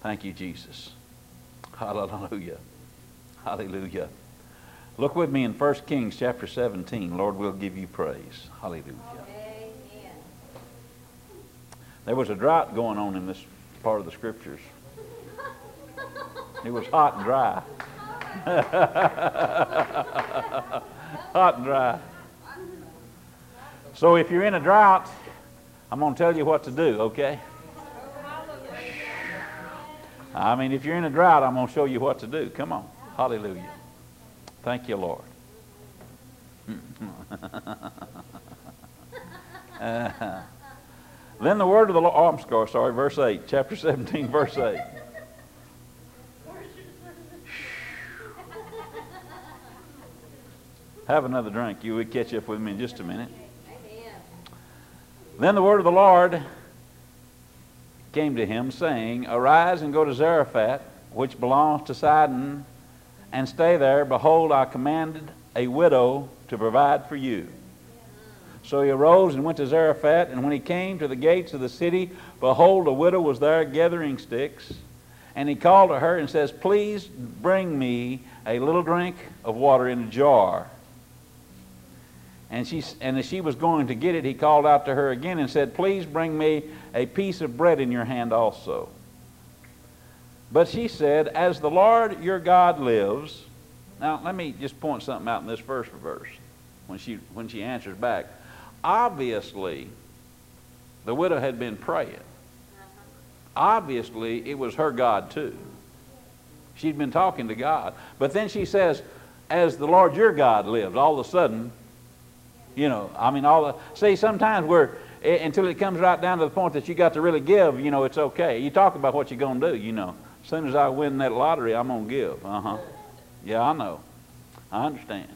Thank you, Jesus. Hallelujah. Hallelujah. Look with me in 1 Kings chapter 17. Lord, we'll give you praise. Hallelujah. Amen. There was a drought going on in this part of the Scriptures. It was hot and dry. Hot and dry. So if you're in a drought, I'm going to tell you what to do, okay? I mean, if you're in a drought, I'm going to show you what to do. Come on. Hallelujah. Thank you, Lord. Then the word of the Lord, oh, I'm sorry, verse 8, chapter 17, verse 8. Have another drink. You would catch up with me in just a minute. Then the word of the Lord came to him, saying, Arise and go to Zarephath, which belongs to Sidon, and stay there. Behold, I commanded a widow to provide for you. So he arose and went to Zarephath, and when he came to the gates of the city, behold, a widow was there gathering sticks. And he called to her and says, Please bring me a little drink of water in a jar. And as she was going to get it, he called out to her again and said, Please bring me a piece of bread in your hand also. But she said, As the Lord your God lives. Now let me just point something out in this first verse when she answers back. Obviously, the widow had been praying. Obviously, it was her God too. She'd been talking to God. But then she says, As the Lord your God lives. All of a sudden, you know, I mean, see, sometimes until it comes right down to the point that you got to really give, you know, it's okay. You talk about what you're going to do, you know. As soon as I win that lottery, I'm going to give. Yeah, I know. I understand.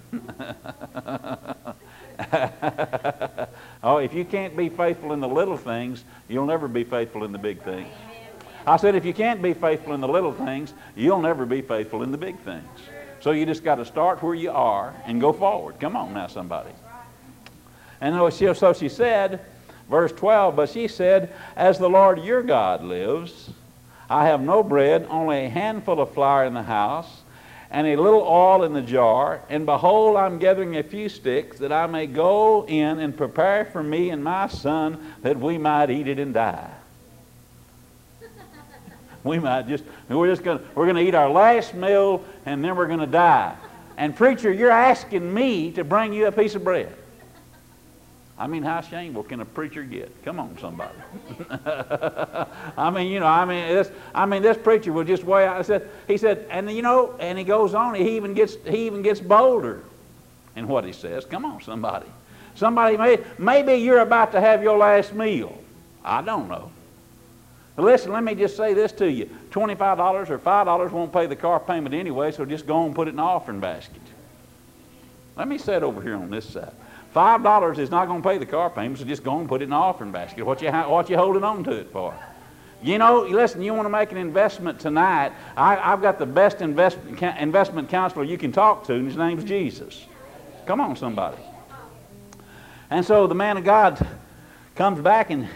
Oh, if you can't be faithful in the little things, you'll never be faithful in the big things. I said, if you can't be faithful in the little things, you'll never be faithful in the big things. So you just got to start where you are and go forward. Come on now, somebody. And so she said, verse 12, But she said, As the Lord your God lives, I have no bread, only a handful of flour in the house, and a little oil in the jar. And behold, I'm gathering a few sticks, that I may go in and prepare for me and my son, that we might eat it and die. We're going to eat our last meal, and then we're going to die. And preacher, you're asking me to bring you a piece of bread. I mean, how shameful can a preacher get? Come on, somebody. This preacher will just way out. He said, and you know, and he goes on. He even gets bolder in what he says. Come on, somebody. Maybe you're about to have your last meal. I don't know. But listen, let me just say this to you: $25 or $5 won't pay the car payment anyway. So just go and put it in the offering basket. Let me say it over here on this side. $5 is not going to pay the car payment, so just go and put it in the offering basket. What you holding on to it for? You know, listen, you want to make an investment tonight. I've got the best investment counselor you can talk to, and his name's Jesus. Come on, somebody. And so the man of God comes back, and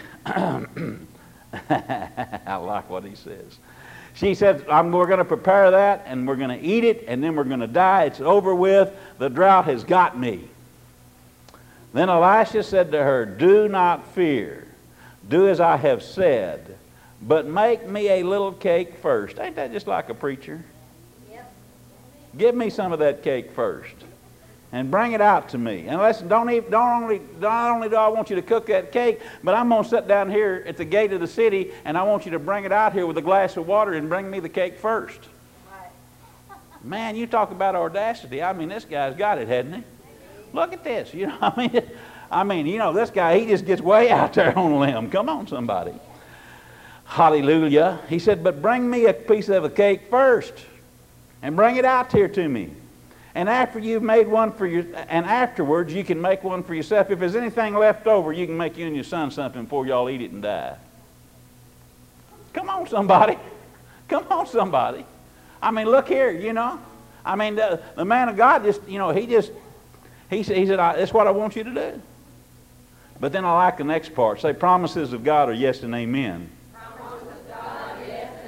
I like what he says. She said, we're going to prepare that, and we're going to eat it, and then we're going to die. It's over with. The drought has got me. Then Elisha said to her, Do not fear. Do as I have said, but make me a little cake first. Ain't that just like a preacher? Yep. Give me some of that cake first, and bring it out to me. And listen, not only do I want you to cook that cake, but I'm going to sit down here at the gate of the city, and I want you to bring it out here with a glass of water and bring me the cake first. Right. Man, you talk about audacity. I mean, this guy's got it, hasn't he? Look at this, you know. You know, this guy, he just gets way out there on a limb. Come on, somebody. Hallelujah. He said, but bring me a piece of a cake first, and bring it out here to me. And after you've made one for and afterwards you can make one for yourself. If there's anything left over, you can make you and your son something before y'all eat it and die. Come on, somebody. Come on, somebody. I mean, look here, you know. I mean, the man of God just, you know, he said, that's what I want you to do. But then I like the next part. Say, promises of God are yes and amen. Promises of God are yes and amen.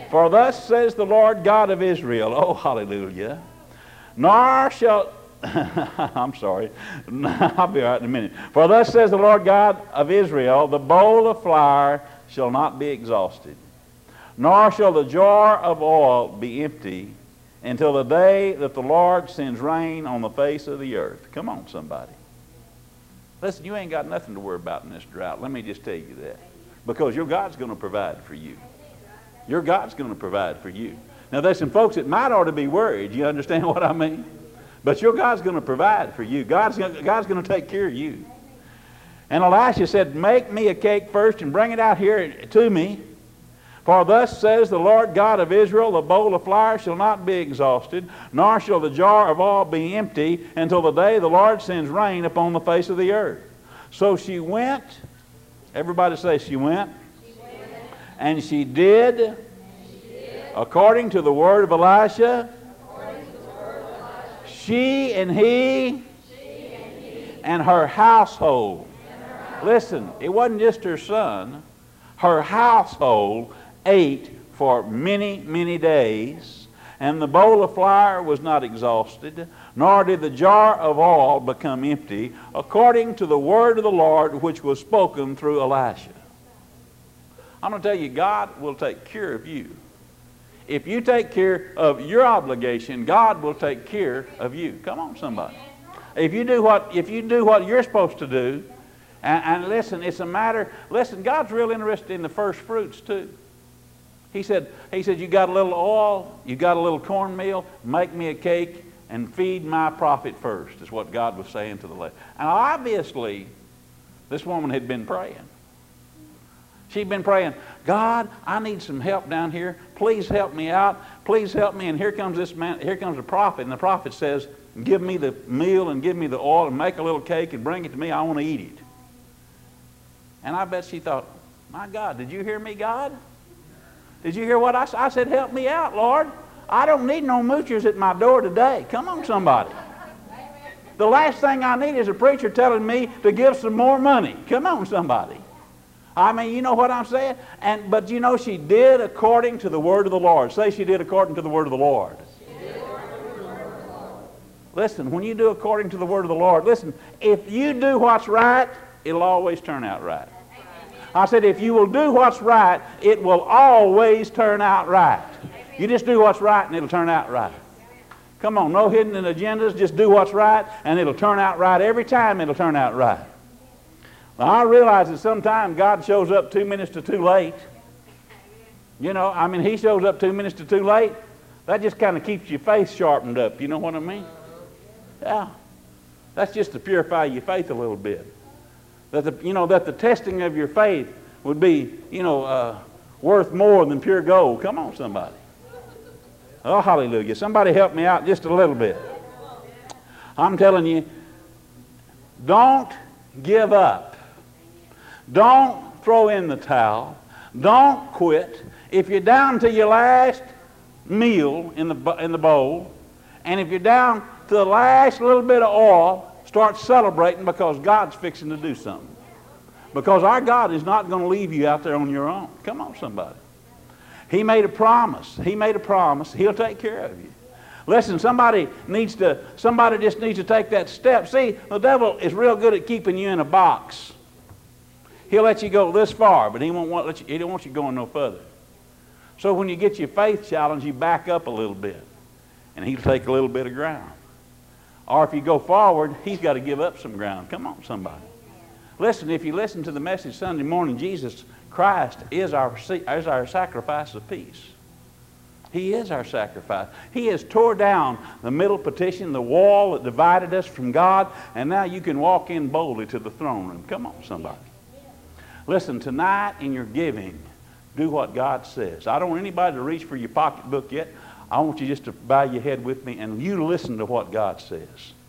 For thus says the Lord God of Israel, oh hallelujah, nor shall, I'm sorry, I'll be all right in a minute. For thus says the Lord God of Israel, the bowl of flour shall not be exhausted, nor shall the jar of oil be empty until the day that the Lord sends rain on the face of the earth. Come on, somebody. Listen, you ain't got nothing to worry about in this drought. Let me just tell you that. Because your God's going to provide for you. Your God's going to provide for you. Now, there's some folks that might ought to be worried. You understand what I mean? But your God's going to provide for you. God's going to take care of you. And Elisha said, make me a cake first and bring it out here to me. For thus says the Lord God of Israel, the bowl of flour shall not be exhausted, nor shall the jar of oil be empty until the day the Lord sends rain upon the face of the earth. So she went. Everybody say she went. And she did according to the word of Elisha. She and he and her household. Listen, it wasn't just her son. Her household ate for many, many days, and the bowl of flour was not exhausted, nor did the jar of oil become empty, according to the word of the Lord which was spoken through Elisha. I'm going to tell you, God will take care of you. If you take care of your obligation, God will take care of you. Come on, somebody. If you do what you're supposed to do, and listen, it's a matter, listen, God's real interested in the first fruits too. He said, you got a little oil, you got a little cornmeal, make me a cake and feed my prophet first, is what God was saying to the lady. And obviously, this woman had been praying. She'd been praying, God, I need some help down here. Please help me out. Please help me. And here comes this man, here comes the prophet, and the prophet says, give me the meal and give me the oil and make a little cake and bring it to me. I want to eat it. And I bet she thought, my God, did you hear me, God? Did you hear what I said? Help me out, Lord. I don't need no moochers at my door today. Come on, somebody. The last thing I need is a preacher telling me to give some more money. Come on, somebody. I mean, you know what I'm saying? But you know, she did according to the word of the Lord. Say she did according to the word of the Lord. Listen, when you do according to the word of the Lord, listen, if you do what's right, it'll always turn out right. I said, if you will do what's right, it will always turn out right. You just do what's right and it'll turn out right. Come on, no hidden agendas. Just do what's right and it'll turn out right. Every time it'll turn out right. Now, I realize that sometimes God shows up 2 minutes to too late. You know, I mean, he shows up 2 minutes to too late. That just kind of keeps your faith sharpened up. You know what I mean? Yeah. That's just to purify your faith a little bit. That the testing of your faith would be, worth more than pure gold. Come on, somebody. Oh, hallelujah. Somebody help me out just a little bit. I'm telling you, don't give up. Don't throw in the towel. Don't quit. If you're down to your last meal in the bowl, and if you're down to the last little bit of oil, start celebrating, because God's fixing to do something. Because our God is not going to leave you out there on your own. Come on, somebody. He made a promise. He made a promise. He'll take care of you. Listen, somebody just needs to take that step. See, the devil is real good at keeping you in a box. He'll let you go this far, but he don't want you going no further. So when you get your faith challenge, you back up a little bit, and he'll take a little bit of ground. Or if you go forward, he's got to give up some ground. Come on, somebody. Listen, if you listen to the message Sunday morning, Jesus Christ is our sacrifice of peace. He is our sacrifice. He has tore down the middle partition, the wall that divided us from God, and now you can walk in boldly to the throne room. Come on, somebody. Listen, tonight in your giving, do what God says. I don't want anybody to reach for your pocketbook yet. I want you just to bow your head with me and you listen to what God says.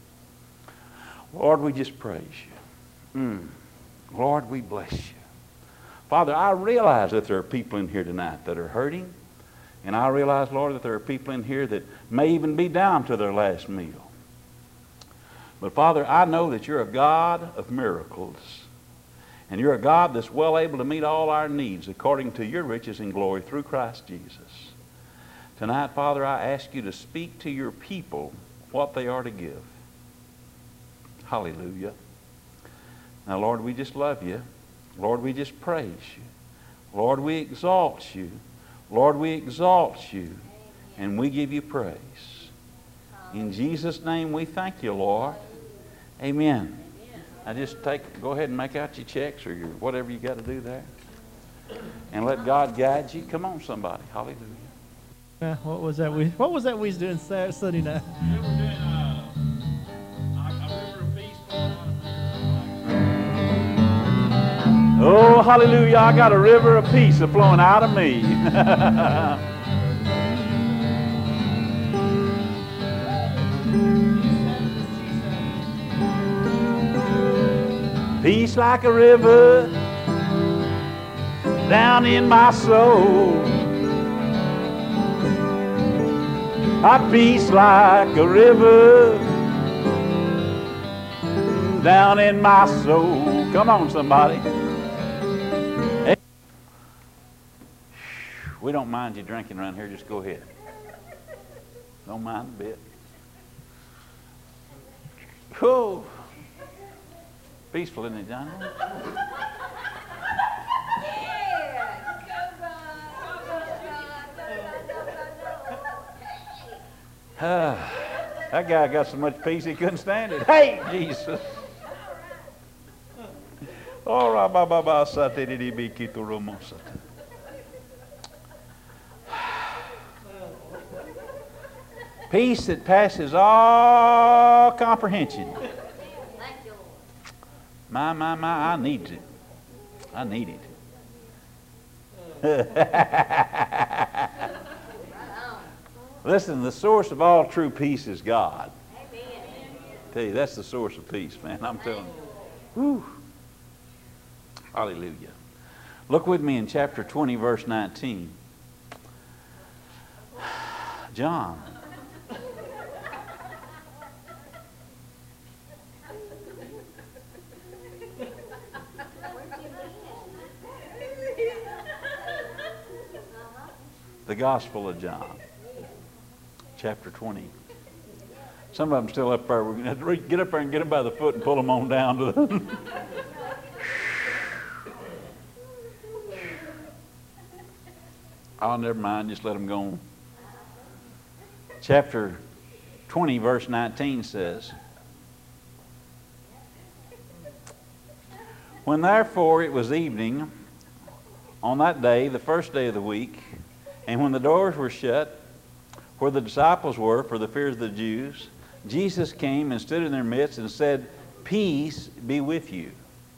Lord, we just praise you. Lord, we bless you. Father, I realize that there are people in here tonight that are hurting. And I realize, Lord, that there are people in here that may even be down to their last meal. But Father, I know that you're a God of miracles. And you're a God that's well able to meet all our needs according to your riches and glory through Christ Jesus. Tonight, Father, I ask you to speak to your people what they are to give. Hallelujah. Now, Lord, we just love you. Lord, we just praise you. Lord, we exalt you. Lord, we exalt you. And we give you praise. In Jesus' name we thank you, Lord. Amen. Now just go ahead and make out your checks or your whatever you got to do there. And let God guide you. Come on, somebody. Hallelujah. What was that we was doing Sunday night? We were doing a river of peace. Oh, hallelujah. I got a river of peace flowing out of me. Peace like a river down in my soul. A peace like a river down in my soul. Come on, somebody. We don't mind you drinking around here. Just go ahead. Don't mind a bit. Oh, peaceful, isn't it, Johnny? That guy got so much peace he couldn't stand it. Hey, Jesus. Peace that passes all comprehension. My, I need it. I need it. Listen, the source of all true peace is God. I tell you, that's the source of peace, man. I'm telling you. Whew. Hallelujah. Look with me in chapter 20, verse 19. John. The Gospel of John, chapter 20. Some of them still up there. We're going to have to get up there and get them by the foot and pull them on down to the... Oh, never mind. Just let them go on. Chapter 20, verse 19 says, When therefore it was evening on that day, the first day of the week, and when the doors were shut, where the disciples were for the fear of the Jews, Jesus came and stood in their midst and said, Peace be with you.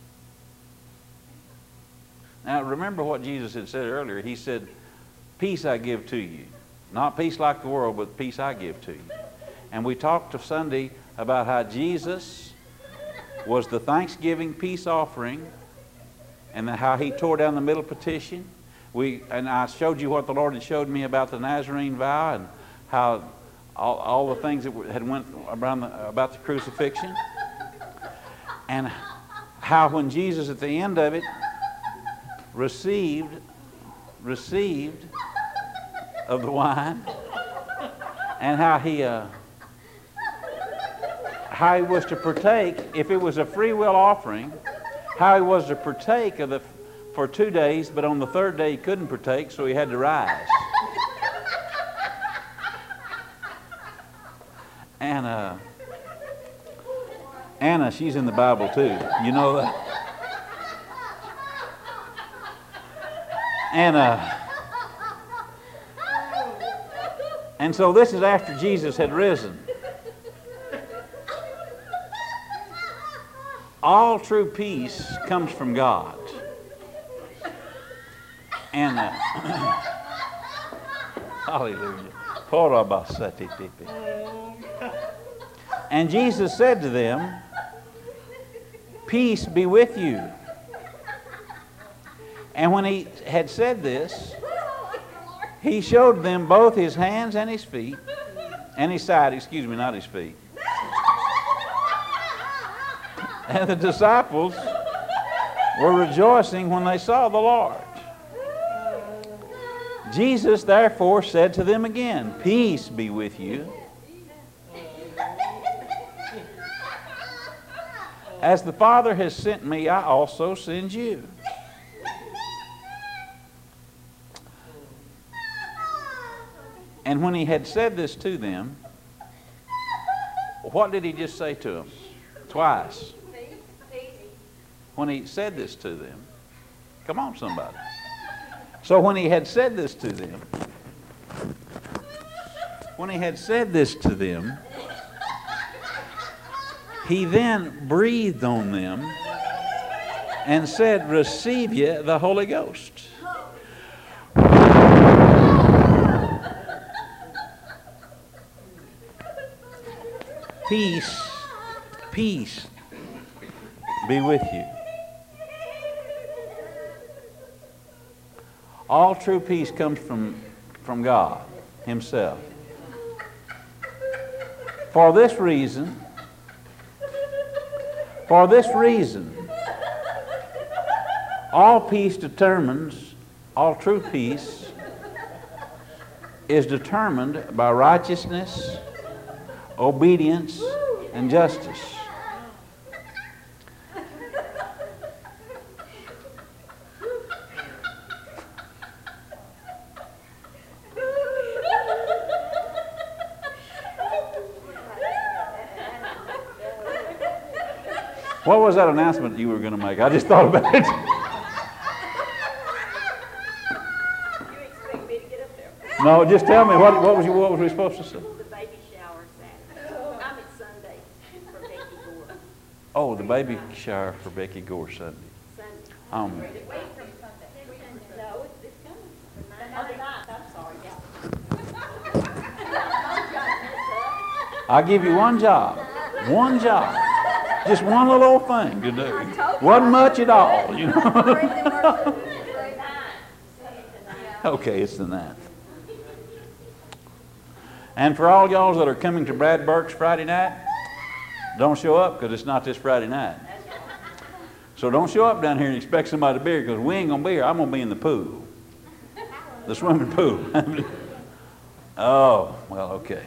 Now remember what Jesus had said earlier. He said, Peace I give to you. Not peace like the world, but peace I give to you. And we talked Sunday about how Jesus was the Thanksgiving peace offering and how he tore down the middle petition. And I showed you what the Lord had showed me about the Nazarene vow and how all the things that had went around about the crucifixion. And how when Jesus at the end of it received of the wine, and how he was to partake, if it was a free will offering, how he was to partake of for 2 days, but on the third day he couldn't partake, so he had to rise. Anna, she's in the Bible too. You know that? And so this is after Jesus had risen. All true peace comes from God. And hallelujah. And Jesus said to them, Peace be with you. And when he had said this, he showed them both his hands and his feet, and his side, not his feet. And the disciples were rejoicing when they saw the Lord. Jesus therefore said to them again, Peace be with you. As the Father has sent me, I also send you. And when he had said this to them, what did he just say to them? Twice. When he said this to them. Come on, somebody. So when he had said this to them, he then breathed on them and said, Receive ye the Holy Ghost. Peace, peace be with you. All true peace comes from God Himself. For this reason, all true peace is determined by righteousness, obedience, and justice. What was that announcement you were going to make? I just thought about it. You expect me to get up there? No, just tell me, what was we supposed to say? The baby shower Saturday. I'm at Sunday for Becky Gore. Oh, the baby shower for Becky Gore Sunday. Sunday. Wait from Sunday. No, it's coming. Oh, the 9th. I'm sorry, yeah. I'll give you one job. One job. Just one little old thing to do. Wasn't much at all, you know. Okay, it's the 9th. And for all y'all that are coming to Brad Burke's Friday night, don't show up because it's not this Friday night. So don't show up down here and expect somebody to be here because we ain't going to be here. I'm going to be in the pool. The swimming pool. Oh, well, okay.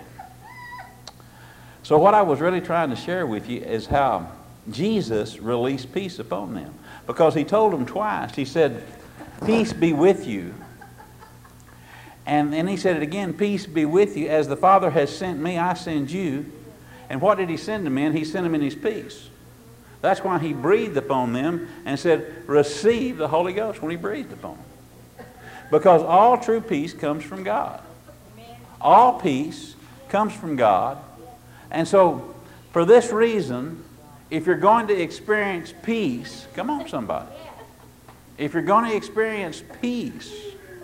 So what I was really trying to share with you is how Jesus released peace upon them. Because He told them twice. He said, Peace be with you. And then He said it again, Peace be with you. As the Father has sent me, I send you. And what did He send them in? He sent them in His peace. That's why He breathed upon them and said, Receive the Holy Ghost when He breathed upon them. Because all true peace comes from God. All peace comes from God. And so, for this reason, if you're going to experience peace, come on somebody. If you're going to experience peace,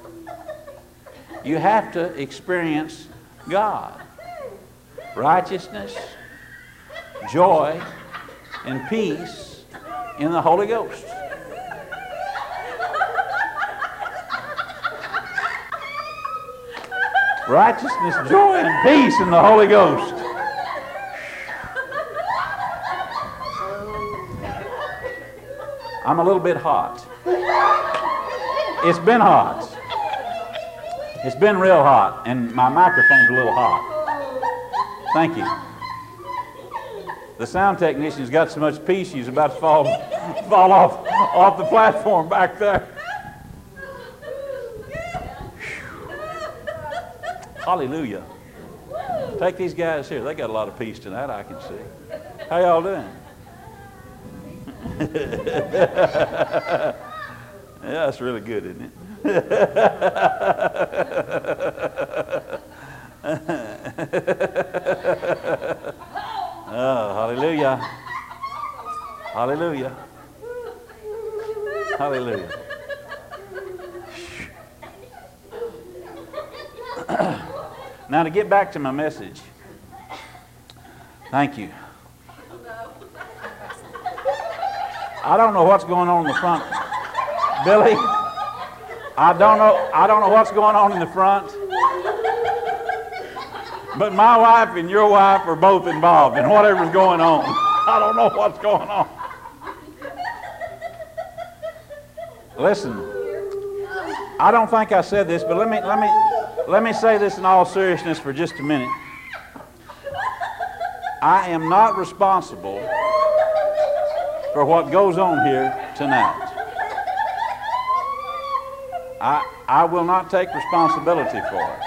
you have to experience God. Righteousness, joy, and peace in the Holy Ghost. Righteousness, joy, and peace in the Holy Ghost. I'm a little bit hot. It's been hot. It's been real hot, and my microphone's a little hot. Thank you. The sound technician's got so much peace he's about to fall off the platform back there. Hallelujah. Take these guys here. They got a lot of peace tonight, I can see. How y'all doing? Yeah, that's really good, isn't it? Oh, hallelujah. Hallelujah. Hallelujah. Now to get back to my message. Thank you. I don't know what's going on in the front. Billy, I don't know what's going on in the front. But my wife and your wife are both involved in whatever's going on. I don't know what's going on. Listen, I don't think I said this, but let me say this in all seriousness for just a minute. I am not responsible for what goes on here tonight. I will not take responsibility for it.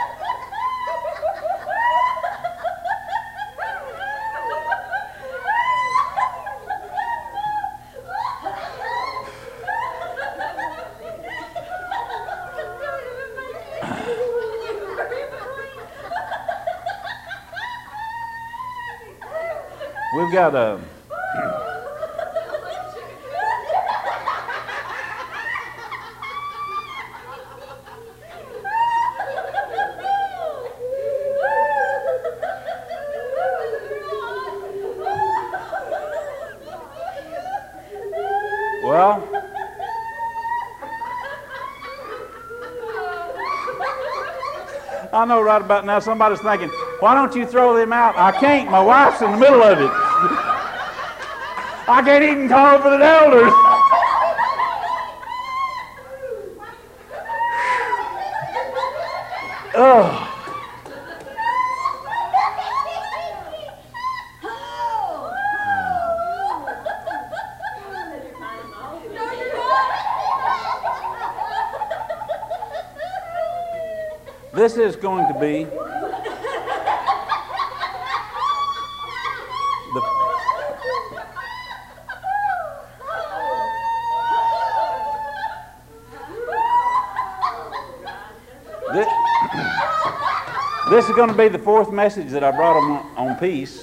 We've got a well, I know right about now somebody's thinking, why don't you throw them out? I can't. My wife's in the middle of it. I can't even call for the elders. Ugh. This is going to be this is going to be the fourth message that I brought on peace.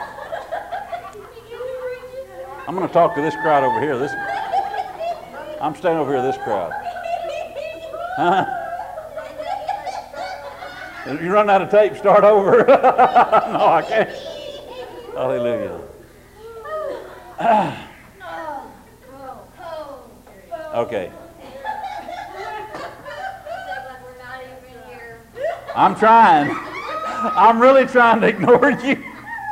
I'm going to talk to this crowd over here. I'm standing over here, this crowd. Huh? You run out of tape, start over. No, I can't. Hallelujah. Okay. I'm trying. I'm really trying to ignore you.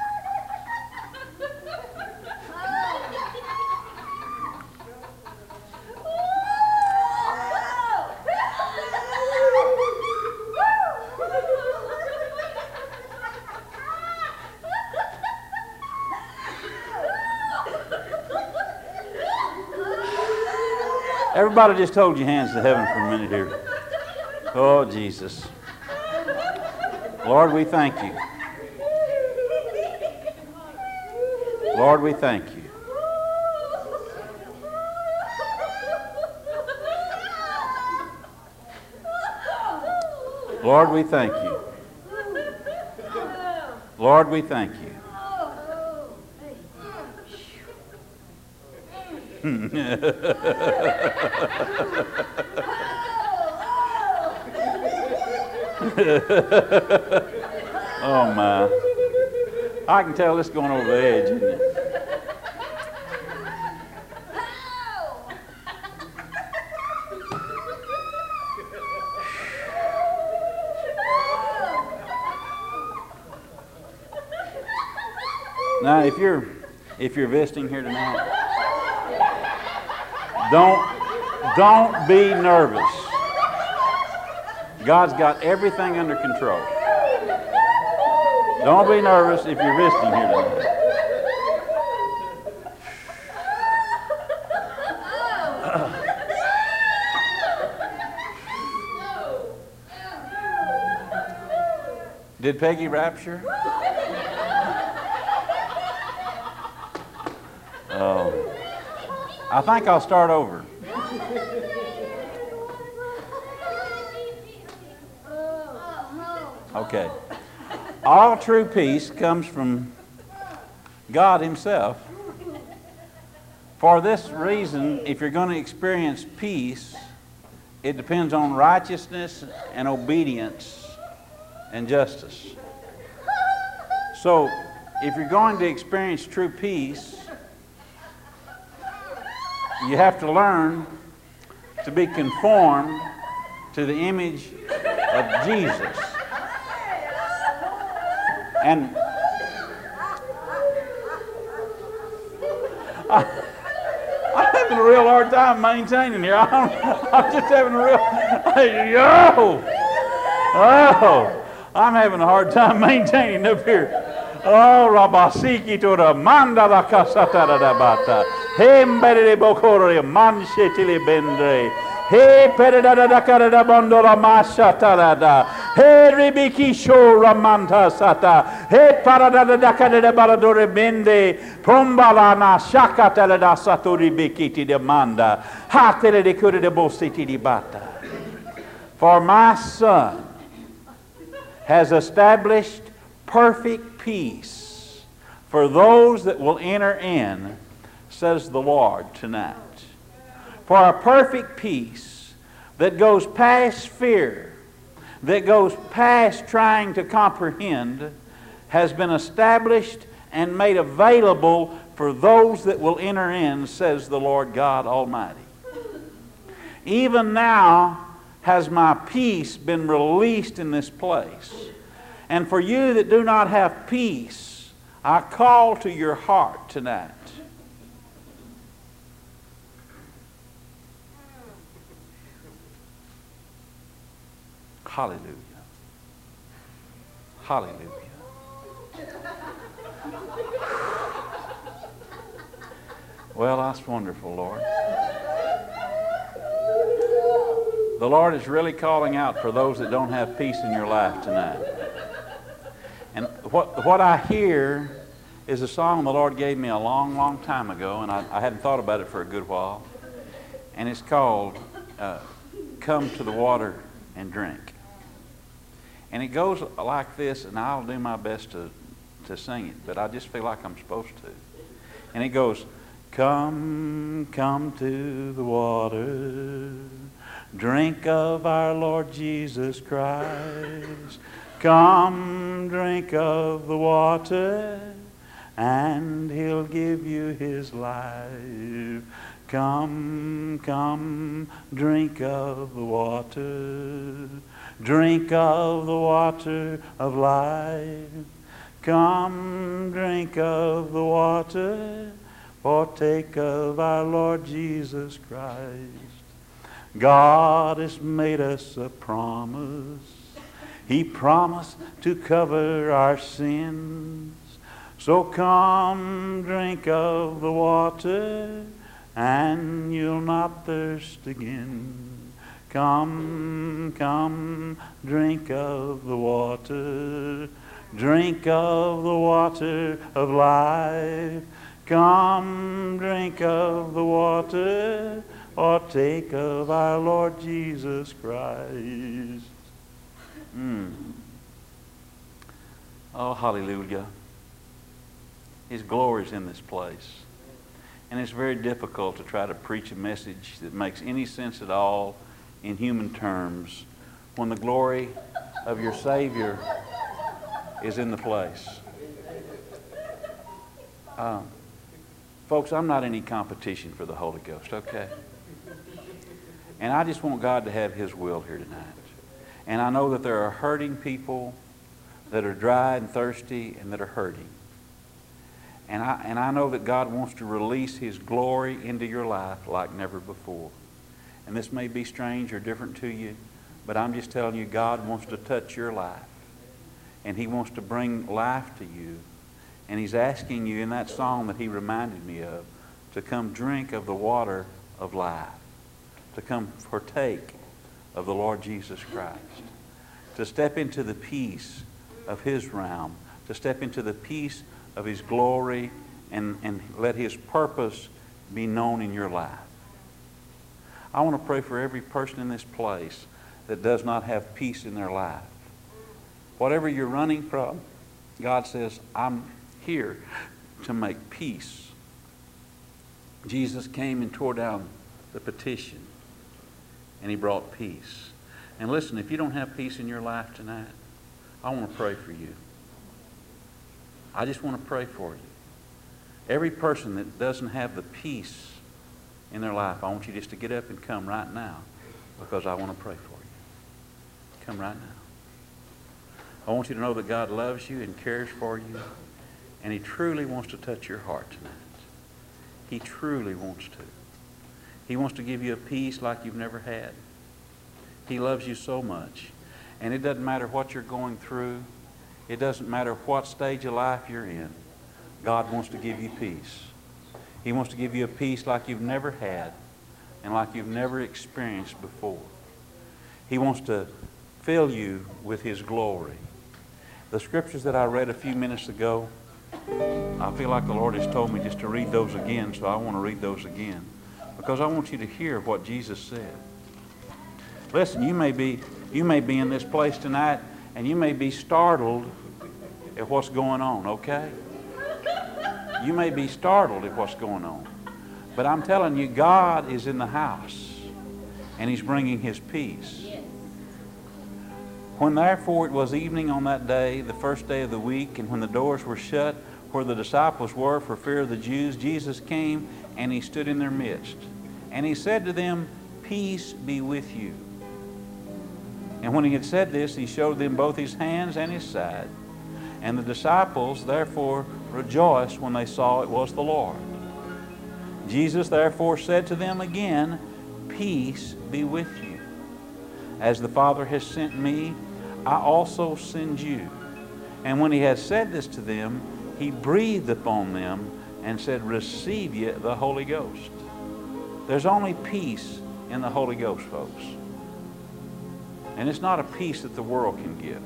Everybody just hold your hands to heaven for a minute here. Oh, Jesus. Lord, we thank you. Lord, we thank you. Lord, we thank you. Lord, we thank you. Oh my. I can tell this is going over the edge, isn't it? Now if you're visiting here tonight, don't be nervous. God's got everything under control. Don't be nervous if you're visiting here tonight. Did Peggy rapture? Oh. I think I'll start over. Okay. All true peace comes from God Himself. For this reason, if you're going to experience peace, it depends on righteousness and obedience and justice. So, if you're going to experience true peace, you have to learn to be conformed to the image of Jesus. And I'm having a real hard time maintaining here. I'm just having a real, yo! Oh, I'm having a hard time maintaining up here. Oh, Rabasiki to the Manda la Casata da Bata. Hembere Bocore, Manchetili Bendre. He Pereda da Cara da Bondola Mashatarada. He Ribiki Show Ramanta Sata. He Parada da Cara da Baladore Bende. Pombalana Shakatala da Satori Bikiti de Manda. Hatele de Cure de Bositi di Bata. For my son has established perfect peace for those that will enter in, says the Lord tonight. For a perfect peace that goes past fear, that goes past trying to comprehend, has been established and made available for those that will enter in, says the Lord God Almighty. Even now has my peace been released in this place. And for you that do not have peace, I call to your heart tonight. Hallelujah. Hallelujah. Well, that's wonderful, Lord. The Lord is really calling out for those that don't have peace in your life tonight. And what I hear is a song the Lord gave me a long, long time ago, and I hadn't thought about it for a good while. And it's called Come to the Water and Drink. And it goes like this, and I'll do my best to sing it, but I just feel like I'm supposed to. And it goes, come to the water, drink of our Lord Jesus Christ. Come, drink of the water, and He'll give you His life. Come, drink of the water. Drink of the water of life. Come, drink of the water. Partake of our Lord Jesus Christ. God has made us a promise. He promised to cover our sins. So come, drink of the water, and you'll not thirst again. Come, drink of the water. Drink of the water of life. Come, drink of the water, or take of our Lord Jesus Christ. Oh, hallelujah. His glory is in this place. And it's very difficult to try to preach a message that makes any sense at all in human terms when the glory of your Savior is in the place. Folks, I'm not any competition for the Holy Ghost, okay? And I just want God to have His will here tonight. And I know that there are hurting people that are dry and thirsty and that are hurting. And I know that God wants to release His glory into your life like never before. And this may be strange or different to you, but I'm just telling you, God wants to touch your life. And He wants to bring life to you. And He's asking you in that song that He reminded me of to come drink of the water of life, to come partake of the Lord Jesus Christ, to step into the peace of His realm, to step into the peace of His glory, and let His purpose be known in your life. I want to pray for every person in this place that does not have peace in their life. Whatever you're running from, God says, I'm here to make peace. Jesus came and tore down the petition, and He brought peace. And listen, if you don't have peace in your life tonight, I want to pray for you. I just want to pray for you. Every person that doesn't have the peace in their life, I want you just to get up and come right now, because I want to pray for you. Come right now. I want you to know that God loves you and cares for you, and He truly wants to touch your heart tonight. He truly wants to. He wants to give you a peace like you've never had. He loves you so much. And it doesn't matter what you're going through. It doesn't matter what stage of life you're in. God wants to give you peace. He wants to give you a peace like you've never had and like you've never experienced before. He wants to fill you with His glory. The scriptures that I read a few minutes ago, I feel like the Lord has told me just to read those again, so I want to read those again because I want you to hear what Jesus said. Listen, you may be in this place tonight and you may be startled at what's going on, okay? You may be startled at what's going on. But I'm telling you, God is in the house and He's bringing His peace. When therefore it was evening on that day, the first day of the week, and when the doors were shut where the disciples were for fear of the Jews, Jesus came and He stood in their midst. And He said to them, "Peace be with you." And when He had said this, He showed them both His hands and His side. And the disciples therefore rejoiced when they saw it was the Lord. Jesus therefore said to them again, "Peace be with you. As the Father has sent me, I also send you." And when He had said this to them, He breathed upon them and said, "Receive ye the Holy Ghost." There's only peace in the Holy Ghost, folks. And it's not a peace that the world can give.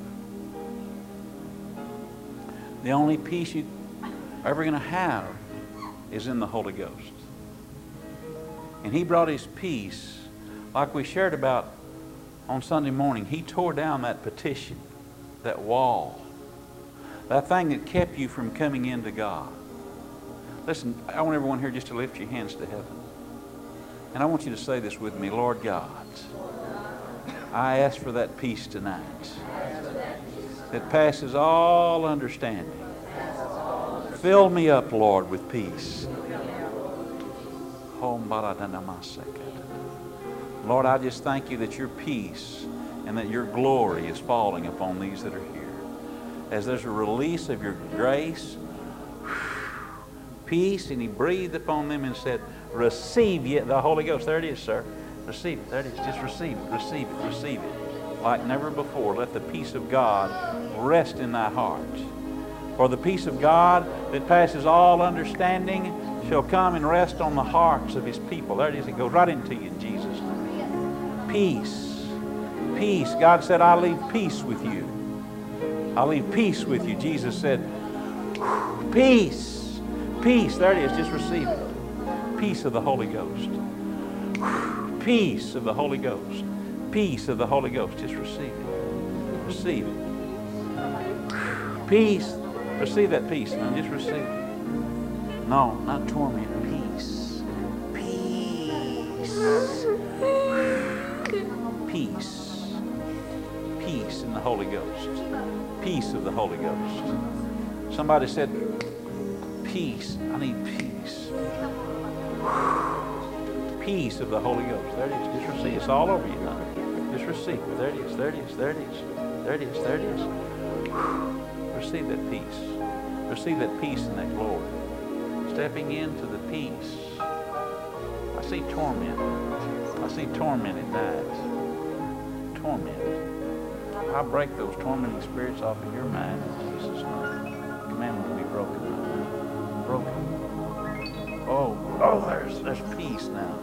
The only peace you're ever going to have is in the Holy Ghost. And He brought His peace, like we shared about on Sunday morning. He tore down that partition, that wall, that thing that kept you from coming into God. Listen, I want everyone here just to lift your hands to heaven. And I want you to say this with me. Lord God, I ask for that peace tonight that passes all understanding. Fill me up, Lord, with peace. Lord, I just thank you that your peace and that your glory is falling upon these that are here. As there's a release of your grace, peace, and He breathed upon them and said, "Receive ye the Holy Ghost." There it is, sir. Receive it. There it is. Just receive it. Receive it. Receive it. Like never before, let the peace of God rest in thy heart. For the peace of God that passes all understanding shall come and rest on the hearts of His people. There it is. It goes right into you in Jesus' name. Peace. Peace. God said, "I leave peace with you. I leave peace with you." Jesus said, peace. Peace. There it is. Just receive it. Peace of the Holy Ghost. Peace of the Holy Ghost. Peace of the Holy Ghost. Just receive it. Receive it. Peace. Receive that peace. Now just receive it. No, not torment. Peace. Peace. Peace. Peace in the Holy Ghost. Peace of the Holy Ghost. Somebody said, peace. I need peace. Peace of the Holy Ghost. There it is. Just receive it. It's all over you now. Just receive it. There it is. There it is. There it is. There it is. There it is. Receive that peace. Receive that peace and that glory. Stepping into the peace. I see torment. I see torment at night. Torment. I break those tormenting spirits off of your mind in Jesus' name. Command them to be broken right now. Broken. Oh, there's peace now.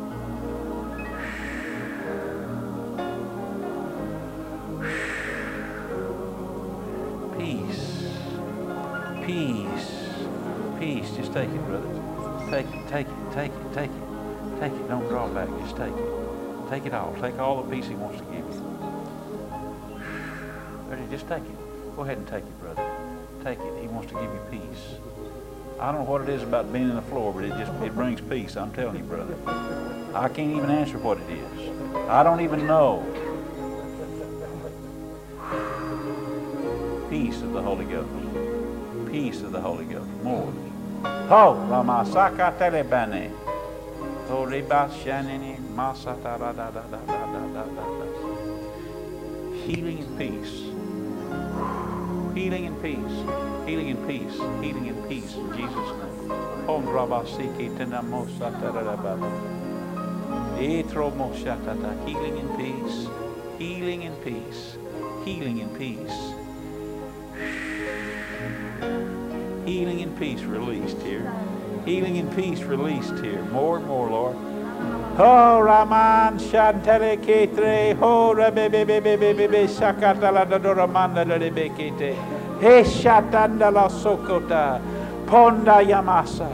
Peace. Peace. Peace. Just take it, brother. Take it, take it, take it, take it. Take it. Don't draw back. Just take it. Take it all. Take all the peace He wants to give you. Ready? Just take it. Go ahead and take it, brother. Take it. He wants to give you peace. I don't know what it is about being in the floor, but it brings peace. I'm telling you, brother. I can't even answer what it is. I don't even know. Peace of the Holy Ghost. Peace of the Holy Ghost. More. Ho, Ramasaka Telebane. Healing and peace. Healing and peace. Healing and peace. Healing and peace in Jesus' name. Om Rabasiki Tenamosa Tarababa. Healing and peace. Healing and peace. Healing and peace. Healing and peace released here. Healing and peace released here. More and more, Lord. Ho Raman Shantele Ketre. Ho Rebebe Sakatala Doramanda Rebekete. He Shatandala Sokota. Ponda Yamasa.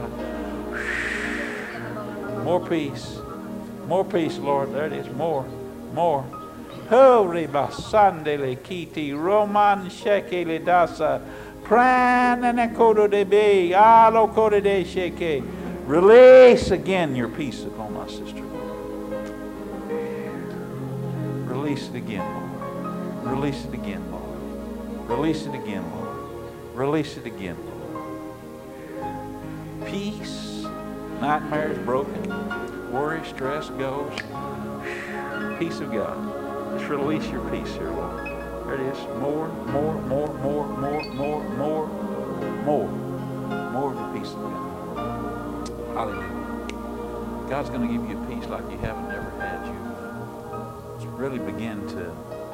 More peace. More peace, Lord. There it is. More. More. Ho Reba Sandele Kiti. Roman Shekele Dasa. Pranakodo de be, alo kodo de sheke. Release again your peace upon my sister. Release it again, Lord. Release it again, Lord. Release it again, Lord. Release it again, Lord. Peace. Nightmares broken. Worry, stress goes. Peace of God. Just release your peace here, Lord. There it is. More, more, more, more, more, more, more, more. More of the peace of God. Hallelujah. God's going to give you a peace like you haven't ever had. You just really begin to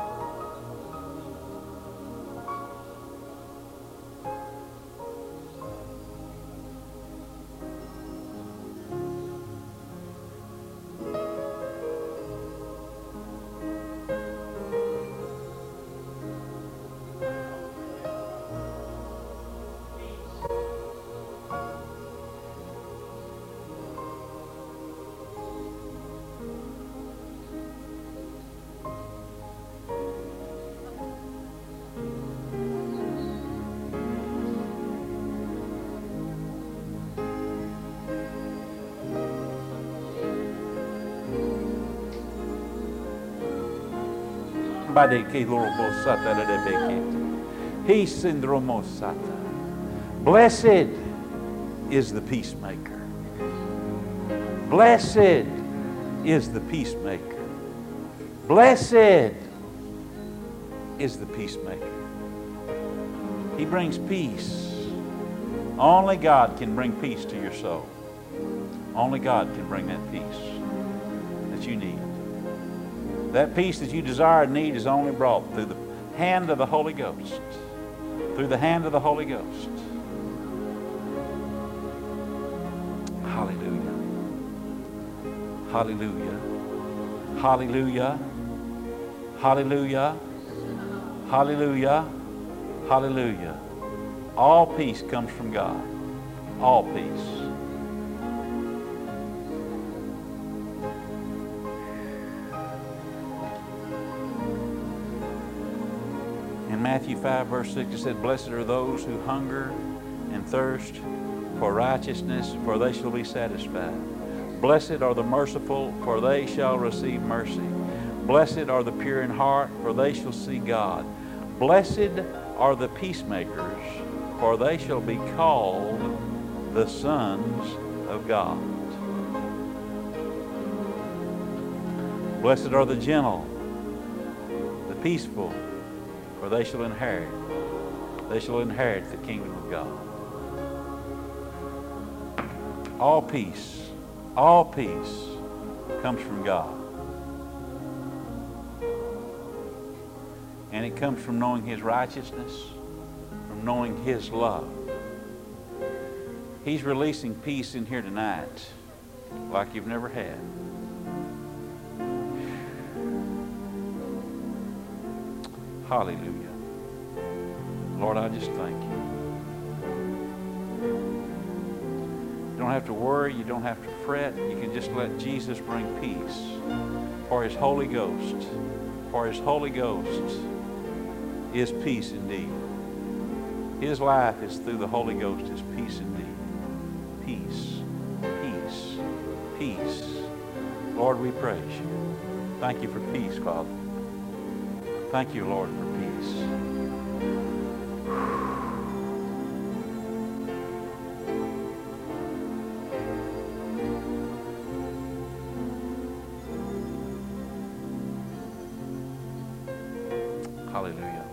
Blessed is the peacemaker. Blessed is the peacemaker. Blessed is the peacemaker. He brings peace. Only God can bring peace to your soul. Only God can bring that peace that you need. That peace that you desire and need is only brought through the hand of the Holy Ghost. Through the hand of the Holy Ghost. Hallelujah. Hallelujah. Hallelujah. Hallelujah. Hallelujah. Hallelujah. All peace comes from God. All peace. In Matthew 5, verse 6, it said, Blessed are those who hunger and thirst for righteousness, for they shall be satisfied. Blessed are the merciful, for they shall receive mercy. Blessed are the pure in heart, for they shall see God. Blessed are the peacemakers, for they shall be called the sons of God. Blessed are the gentle, the peaceful, for they shall inherit the kingdom of God. All peace comes from God. And it comes from knowing His righteousness, from knowing His love. He's releasing peace in here tonight like you've never had. Hallelujah. Lord, I just thank you. You don't have to worry. You don't have to fret. You can just let Jesus bring peace. For His Holy Ghost. For His Holy Ghost is peace indeed. His life is through the Holy Ghost is peace indeed. Peace. Peace. Peace. Lord, we praise you. Thank you for peace, Father. Thank you, Lord, for peace. Hallelujah.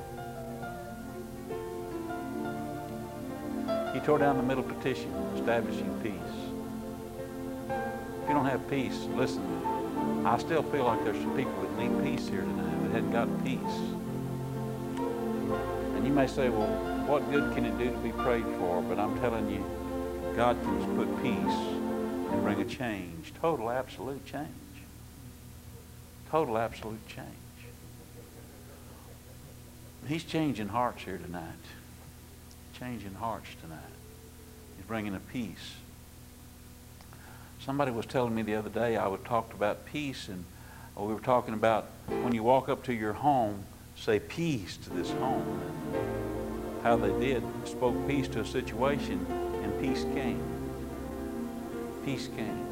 He tore down the middle partition, establishing peace. If you don't have peace, listen. I still feel like there's some people that need peace here tonight that hadn't got peace. And you may say, well, what good can it do to be prayed for? But I'm telling you, God can just put peace and bring a change. Total, absolute change. Total, absolute change. He's changing hearts here tonight. Changing hearts tonight. He's bringing a peace. Somebody was telling me the other day, I was talked about peace, and we were talking about when you walk up to your home, say peace to this home. How they did, spoke peace to a situation, and peace came. Peace came.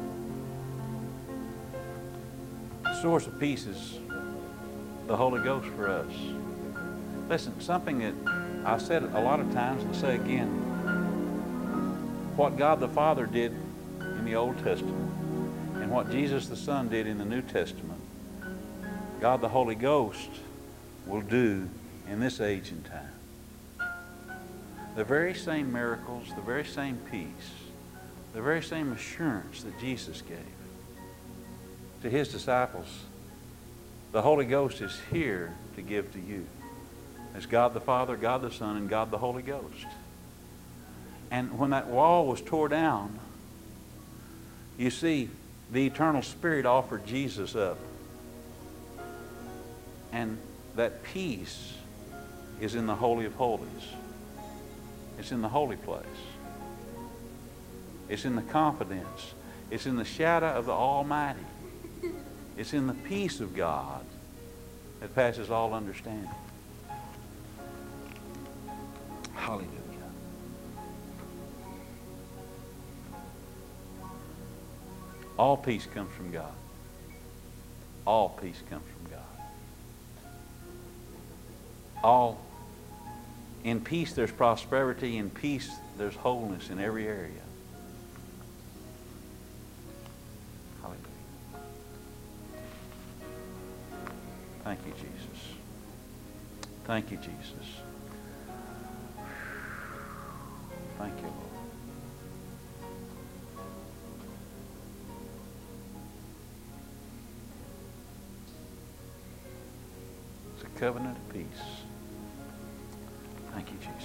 The source of peace is the Holy Ghost for us. Listen, something that I said a lot of times, and I'll say again, what God the Father did in the Old Testament and what Jesus the Son did in the New Testament, God the Holy Ghost will do in this age and time. The very same miracles, the very same peace, the very same assurance that Jesus gave to His disciples, the Holy Ghost is here to give to you. It's God the Father, God the Son, and God the Holy Ghost. And when that wall was torn down, you see, the eternal Spirit offered Jesus up. And that peace is in the Holy of Holies. It's in the holy place. It's in the confidence. It's in the shadow of the Almighty. It's in the peace of God that passes all understanding. Hallelujah. All peace comes from God. All peace comes from God. In peace there's prosperity. In peace there's wholeness in every area. Hallelujah. Thank you, Jesus. Thank you, Jesus. Thank you, Lord. It's a covenant of peace. Thank you, Jesus.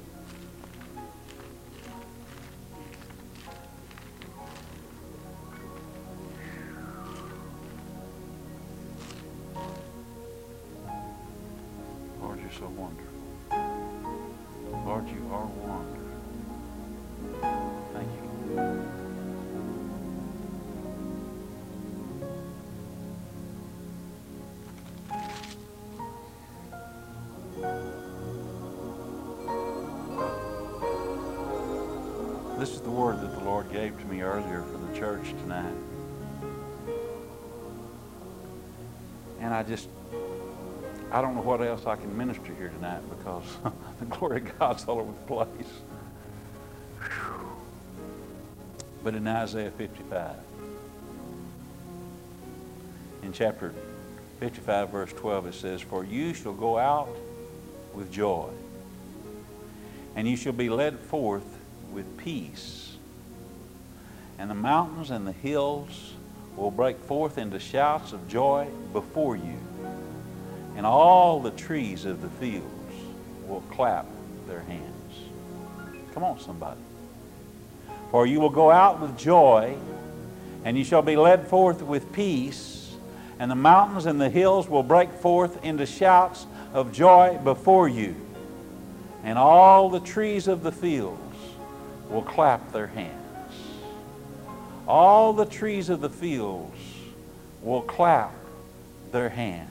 Lord, you're so wonderful. Lord, you are wonderful. Thank you. This is the word that the Lord gave to me earlier for the church tonight. And I don't know what else I can minister here tonight because the glory of God's all over the place. Whew. But in Isaiah 55, in chapter 55, verse 12, it says, "For you shall go out with joy, and you shall be led forth with peace. And the mountains and the hills will break forth into shouts of joy before you. And all the trees of the fields will clap their hands." Come on, somebody. "For you will go out with joy, and you shall be led forth with peace, and the mountains and the hills will break forth into shouts of joy before you. And all the trees of the fields will clap their hands." All the trees of the fields will clap their hands.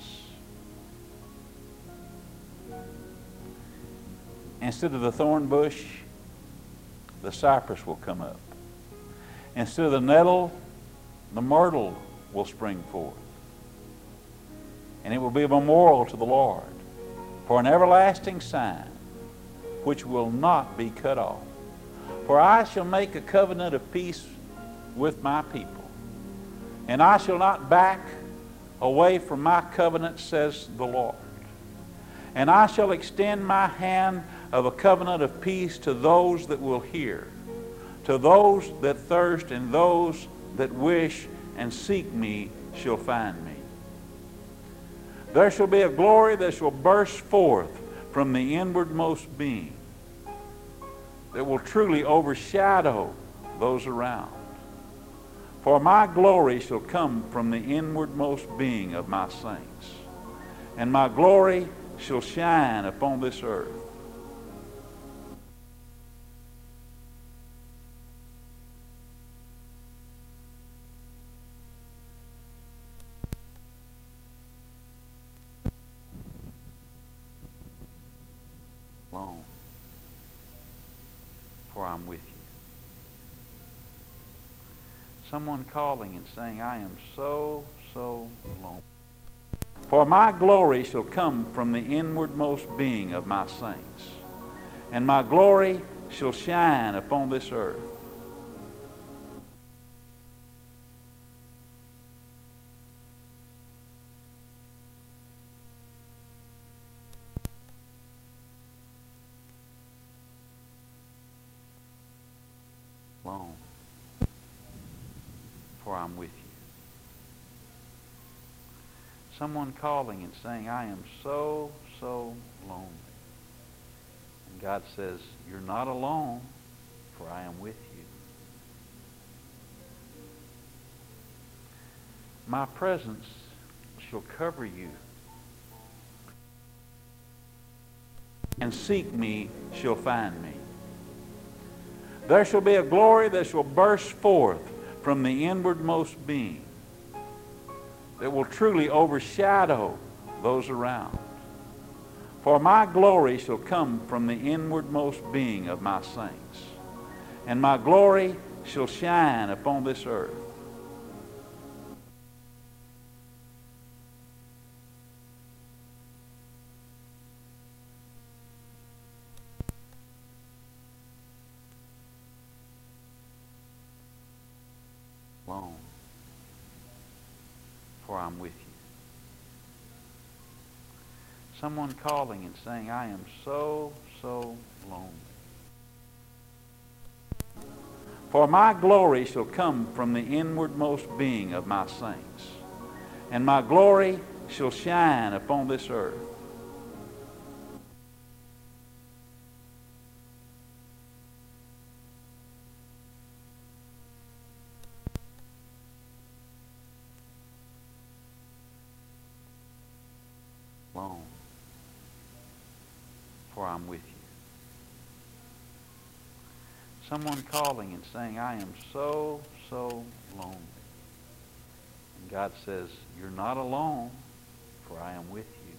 Instead of the thorn bush, the cypress will come up. Instead of the nettle, the myrtle will spring forth. And it will be a memorial to the Lord for an everlasting sign which will not be cut off. "For I shall make a covenant of peace with my people, and I shall not back away from my covenant, says the Lord. And I shall extend my hand of a covenant of peace to those that will hear, to those that thirst and those that wish and seek me shall find me. There shall be a glory that shall burst forth from the inwardmost being that will truly overshadow those around. For my glory shall come from the inwardmost being of my saints, and my glory shall shine upon this earth. Long, for I'm with you. Someone calling and saying, I am so alone. For my glory shall come from the inwardmost being of my saints, and my glory shall shine upon this earth. Long, for I'm with you. Someone calling and saying, I am so lonely. And God says, you're not alone, for I am with you. My presence shall cover you, and seek me shall find me. There shall be a glory that shall burst forth from the inwardmost being that will truly overshadow those around. For my glory shall come from the inwardmost being of my saints, and my glory shall shine upon this earth. Long, for I'm with you. Someone calling and saying, I am so lonely. For my glory shall come from the inwardmost being of my saints, and my glory shall shine upon this earth. Long, for I'm with you. Someone calling and saying, I am so lonely. And God says, you're not alone, for I am with you.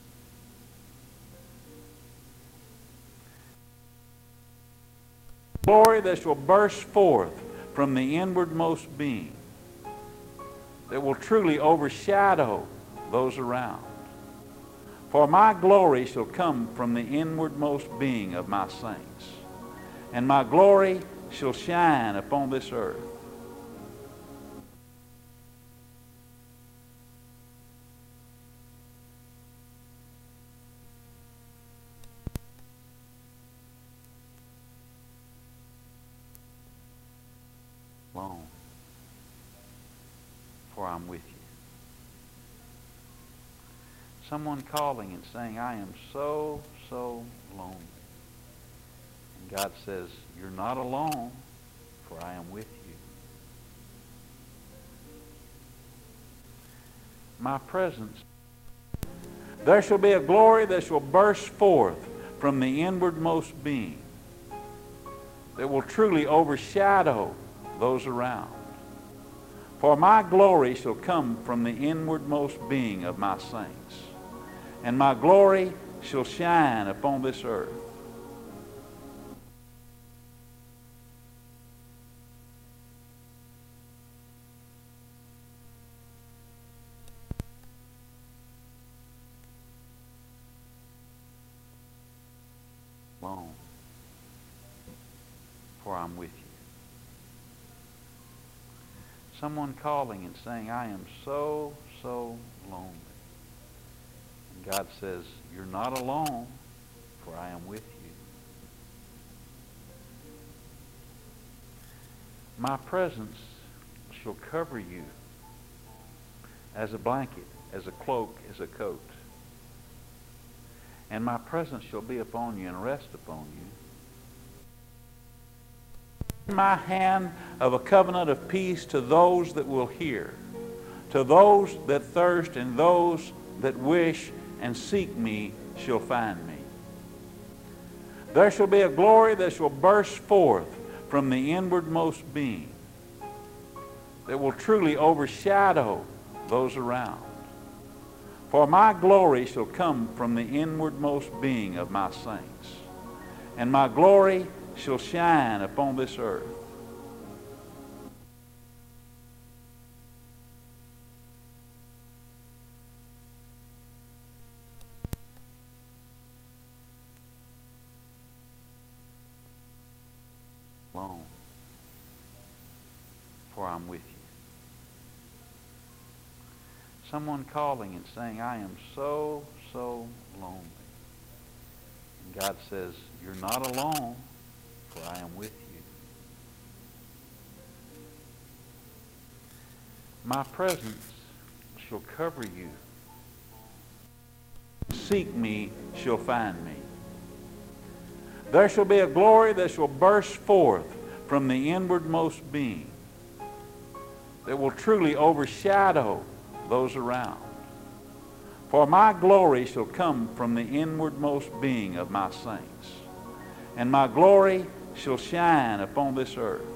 Glory that shall burst forth from the inwardmost being that will truly overshadow those around. For my glory shall come from the inwardmost being of my saints, and my glory shall shine upon this earth. Long, for I'm with you. Someone calling and saying, I am so lonely. And God says, you're not alone, for I am with you. My presence. There shall be a glory that shall burst forth from the inwardmost being that will truly overshadow those around. For my glory shall come from the inwardmost being of my saints, and my glory shall shine upon this earth. Long, for I'm with you. Someone calling and saying, I am so lonely. And God says, you're not alone, for I am with you. My presence shall cover you, as a blanket, as a cloak, as a coat. And my presence shall be upon you and rest upon you. In my hand of a covenant of peace to those that will hear, to those that thirst and those that wish and seek me shall find me. There shall be a glory that shall burst forth from the inwardmost being that will truly overshadow those around. For my glory shall come from the inwardmost being of my saints, and my glory shall shine upon this earth. Alone, for I'm with you. Someone calling and saying, I am so, so lonely. And God says, you're not alone, for I am with you. My presence shall cover you. Seek me shall find me. There shall be a glory that shall burst forth from the inwardmost being that will truly overshadow those around. For my glory shall come from the inwardmost being of my saints, and my glory shall shine upon this earth.